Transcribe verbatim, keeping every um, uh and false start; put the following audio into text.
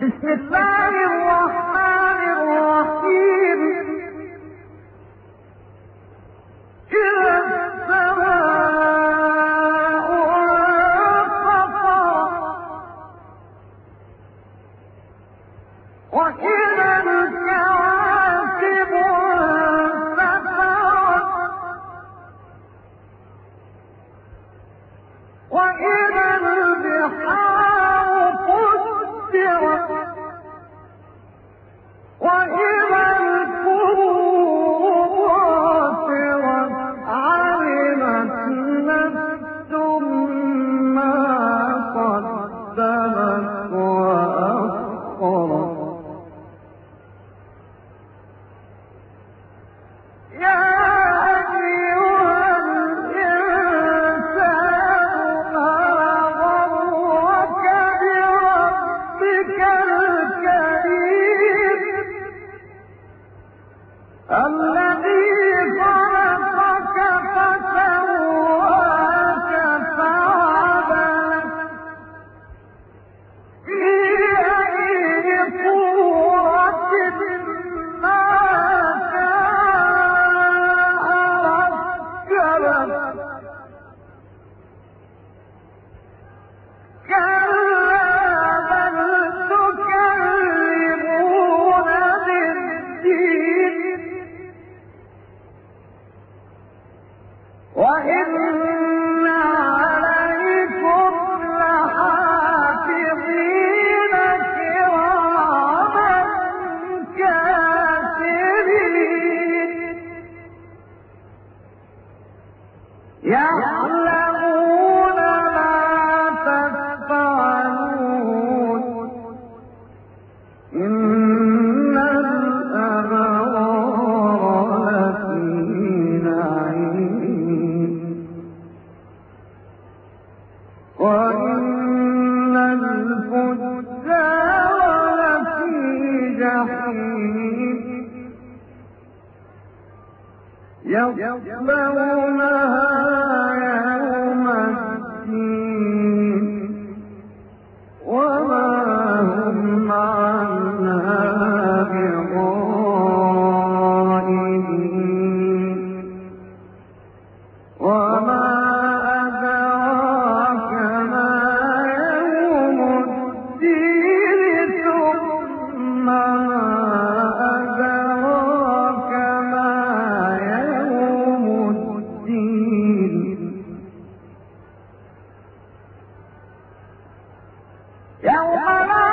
بسم الله الرحمن الرحيم. إذا السماء انفطرت وإذا الكواكب انتثرت وإذا البحار فجرت وإذا القبور بعثرت علمت نفس ما قدمت وأخرت. يا أيها الإنسان ما غرك بربك الكريم الذي خلقك فسواك فعدلك في أي صورة ما شاء ركبك. كلا بل تكذبون بالدين وإن عليكم لحافظين كراما كاتبين يعلمون ما تفعلون. إن الأبرار لفي نعيم وإن الفجار لفي جحيم يصلونها يوم الدين وما هم عنها بغائبين. وما أدراك ما يوم الدين ثم ما أدراك ما يوم الدين. يوم لا